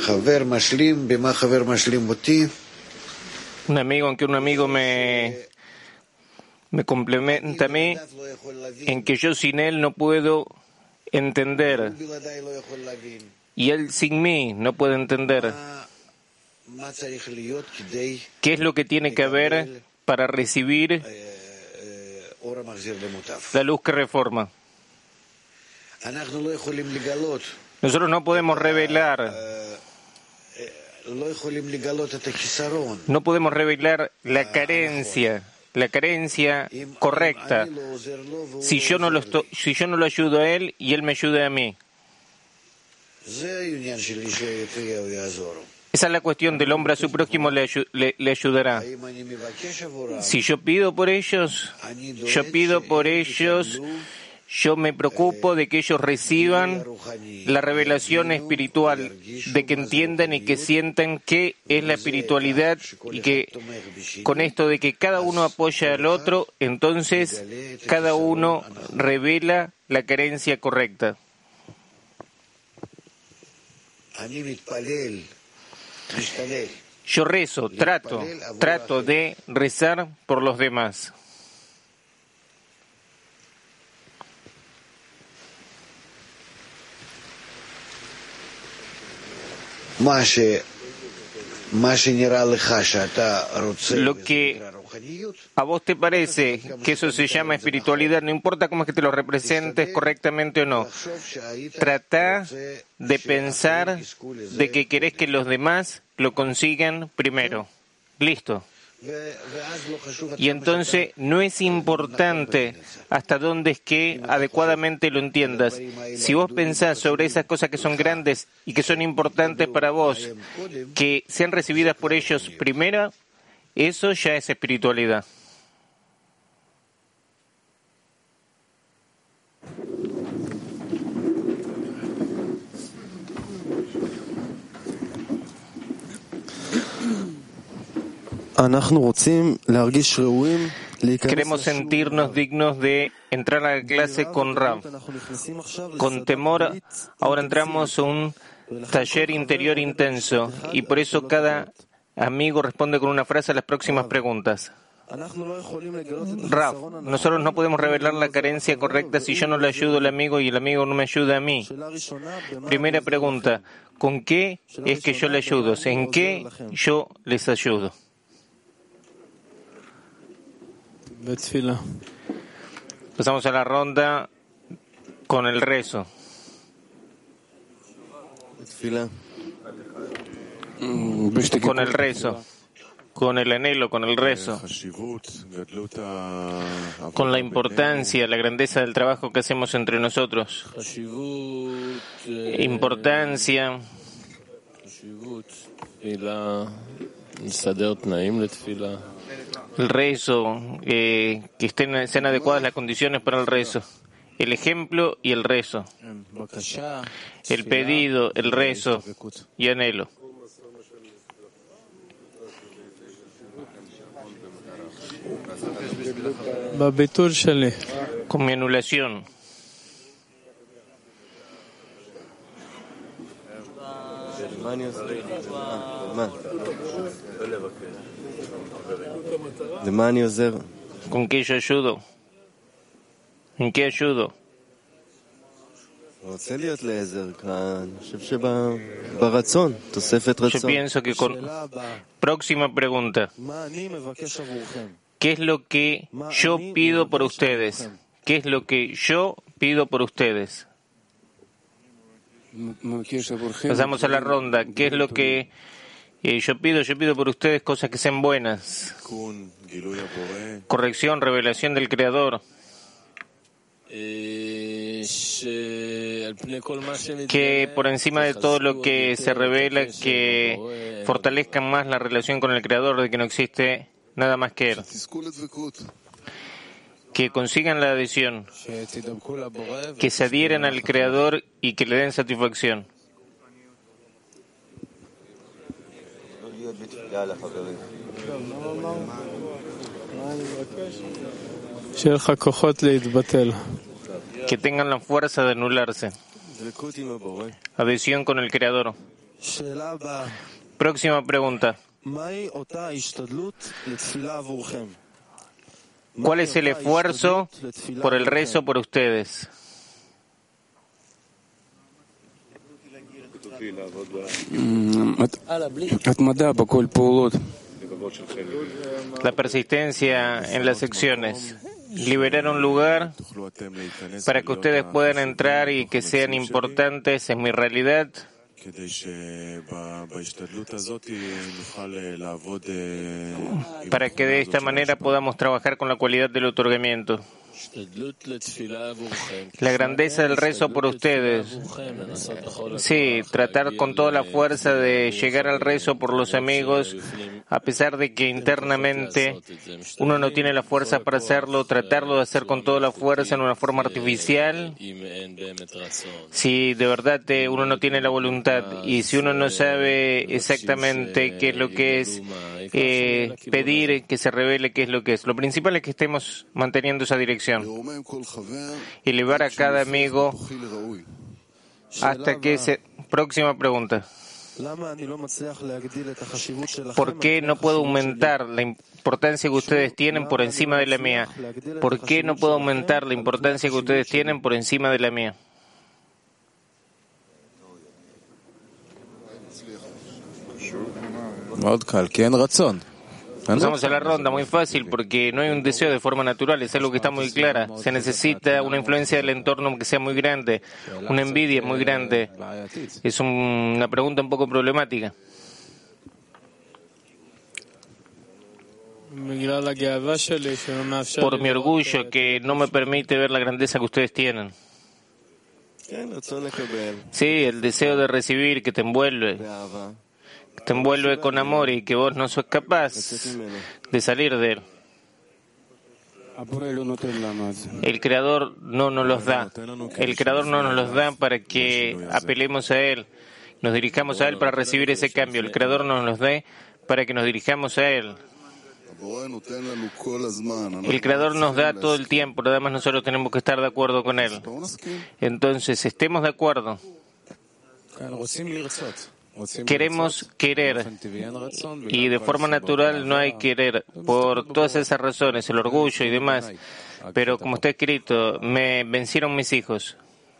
Un amigo en que un amigo me complementa a mí, en que yo sin él no puedo entender y él sin mí no puede entender. ¿Qué es lo que tiene que haber para recibir la luz que reforma? Nosotros no podemos revelar la carencia correcta si yo no lo ayudo a él y él me ayuda a mí. Esa es la cuestión del hombre a su prójimo le ayudará. Si yo pido por ellos, yo me preocupo de que ellos reciban la revelación espiritual, de que entiendan y que sientan qué es la espiritualidad y que con esto de que cada uno apoya al otro, entonces cada uno revela la carencia correcta. Yo rezo, trato de rezar por los demás. Lo que a vos te parece que eso se llama espiritualidad, no importa cómo es que te lo representes correctamente o no. Trata de pensar de que querés que los demás lo consigan primero. Listo. Y entonces no es importante hasta dónde es que adecuadamente lo entiendas. Si vos pensás sobre esas cosas que son grandes y que son importantes para vos, que sean recibidas por ellos primero, eso ya es espiritualidad. Queremos sentirnos dignos de entrar a la clase con Rav. Con temor, ahora entramos a un taller interior intenso y por eso cada amigo responde con una frase a las próximas preguntas. Rav, nosotros no podemos revelar la carencia correcta si yo no le ayudo al amigo y el amigo no me ayuda a mí. Primera pregunta, ¿con qué es que yo le ayudo? ¿En qué yo les ayudo? Pasamos a la ronda con el rezo. Con el rezo, con el anhelo, con el rezo, con la importancia, la grandeza del trabajo que hacemos entre nosotros. Importancia, el rezo, que sean adecuadas las condiciones para el rezo, el ejemplo y el rezo, el pedido, el rezo y anhelo. Con mi anulación. ¿Con qué yo ayudo? ¿En qué ayudo? Yo pienso que con... Próxima pregunta. ¿Qué es lo que yo pido por ustedes? ¿Qué es lo que yo pido por ustedes? Pasamos a la ronda. ¿Qué es lo que yo pido? Yo pido por ustedes cosas que sean buenas. Corrección, revelación del Creador. Que por encima de todo lo que se revela, que fortalezcan más la relación con el Creador, de que no existe nada más que Él. Que consigan la adhesión, que se adhieran al Creador y que le den satisfacción. Que tengan la fuerza de anularse. Adhesión con el Creador. Próxima pregunta. ¿Cuál es el esfuerzo por el rezo por ustedes? La persistencia en las secciones. Liberar un lugar para que ustedes puedan entrar y que sean importantes en mi realidad, para que de esta manera podamos trabajar con la cualidad del otorgamiento. La grandeza del rezo por ustedes. Sí, tratar con toda la fuerza de llegar al rezo por los amigos, a pesar de que internamente uno no tiene la fuerza para hacerlo, tratarlo de hacer con toda la fuerza en una forma artificial. Si de verdad uno no tiene la voluntad y si uno no sabe exactamente qué es lo que es, pedir que se revele qué es lo que es. Lo principal es que estemos manteniendo esa dirección y elevar a cada amigo hasta que se... Próxima pregunta. ¿Por qué no puedo aumentar la importancia que ustedes tienen por encima de la mía? ¿Por qué no puedo aumentar la importancia que ustedes tienen por encima de la mía? Pasamos a la ronda, muy fácil, porque no hay un deseo de forma natural, es algo que está muy clara. Se necesita una influencia del entorno que sea muy grande, una envidia muy grande. Es una pregunta un poco problemática. Por mi orgullo que no me permite ver la grandeza que ustedes tienen. Sí, el deseo de recibir que te envuelve. Te envuelve con amor y que vos no sos capaz de salir de él. El Creador no nos los da. El Creador no nos los da para que apelemos a Él, nos dirijamos a Él para recibir ese cambio. El Creador no nos los da para que nos dirijamos a Él. El Creador nos da todo el tiempo, nada más nosotros tenemos que estar de acuerdo con Él. Entonces, estemos de acuerdo. Queremos querer y de forma natural no hay querer por todas esas razones, el orgullo y demás, pero como está escrito, me vencieron mis hijos.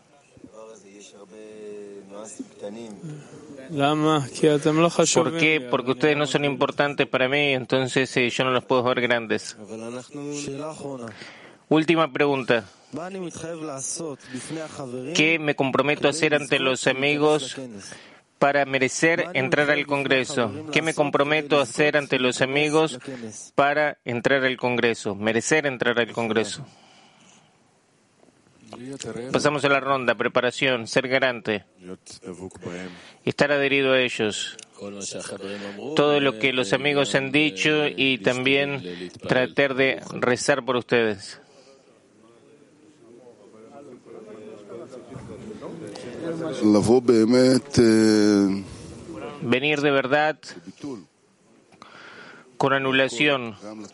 ¿Por qué? Porque ustedes no son importantes para mí, entonces yo no los puedo ver grandes. Última pregunta. ¿Qué me comprometo a hacer ante los amigos para merecer entrar al Congreso? ¿Qué me comprometo a hacer ante los amigos para entrar al Congreso? Merecer entrar al Congreso. Pasamos a la ronda. Preparación, ser garante, estar adherido a ellos. Todo lo que los amigos han dicho y también tratar de rezar por ustedes. Venir de verdad con anulación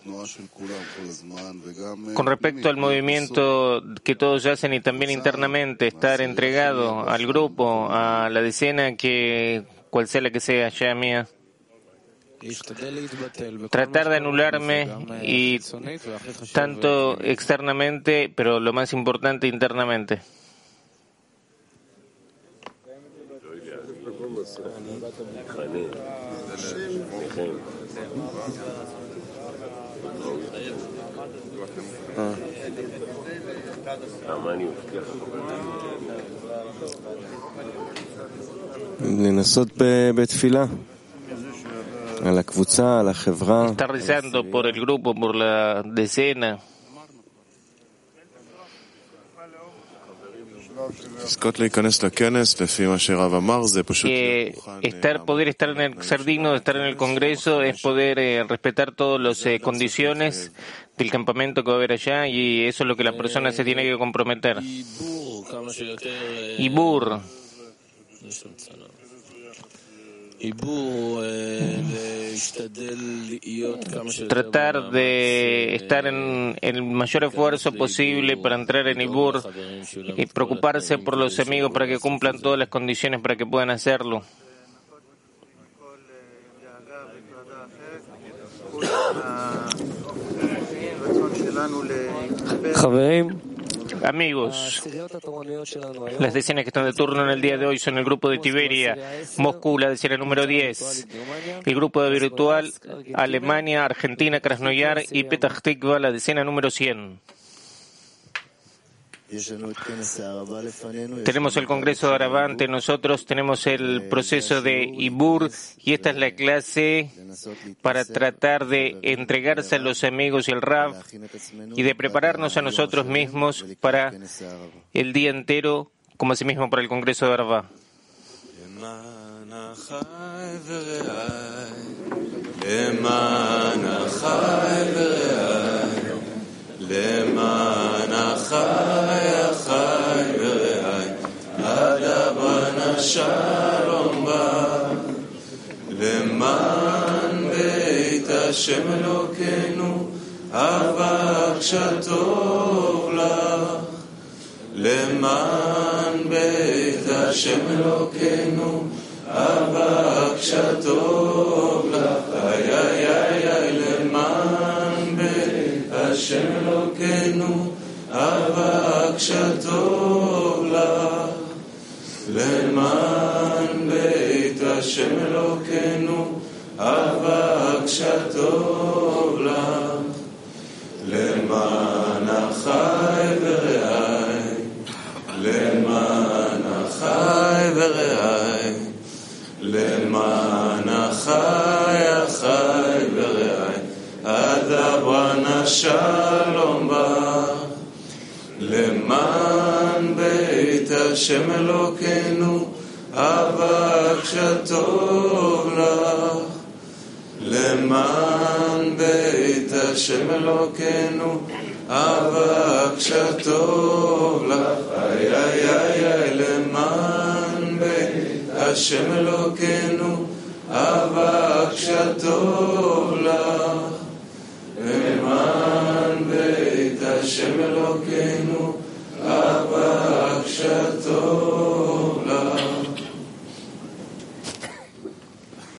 con respecto al movimiento que todos hacen y también internamente estar entregado al grupo, a la decena, que cual sea la que sea, ya mía. Tratar de anularme y tanto externamente, pero lo más importante internamente. Está rezando por el grupo, por la decena. Poder estar ser digno de estar en el Congreso es poder respetar todas las condiciones del campamento que va a haber allá, y eso es lo que la persona se tiene que comprometer. Ibur. Tratar de estar en el mayor esfuerzo posible para entrar en Ibur y preocuparse por los amigos para que cumplan todas las condiciones para que puedan hacerlo. Amigos, las decenas que están de turno en el día de hoy son el grupo de Tiberia, Moscú, la decena número 10, el grupo de virtual, Alemania, Argentina, Krasnoyar y Petah Tikva, la decena número 100. Tenemos el Congreso de Arabá ante nosotros, tenemos el proceso de Ibur y esta es la clase para tratar de entregarse a los amigos y el Rav y de prepararnos a nosotros mismos para el día entero, como asimismo para el Congreso de Arabá. למען החי החי ורעי אדבן השלום בא למען בית השם אלוקינו אבקשתו לך למען בית השם אלוקינו אבקשתו לך איי איי איי למען השם אלוקינו אבקשתו לך למען בית השם אלוקינו אבקשתו לך למען אחי ורעי למען אחי ורעי למען אחי אחי ורעי אדבן השלום בא למען בית השם אלוקינו אבקשתו לך למען בית השם אלוקינו אבקשתו לך איי איי איי איי למען בית השם אלוקינו אבקשתו לך למען בית השם אלוקינו אבקשתו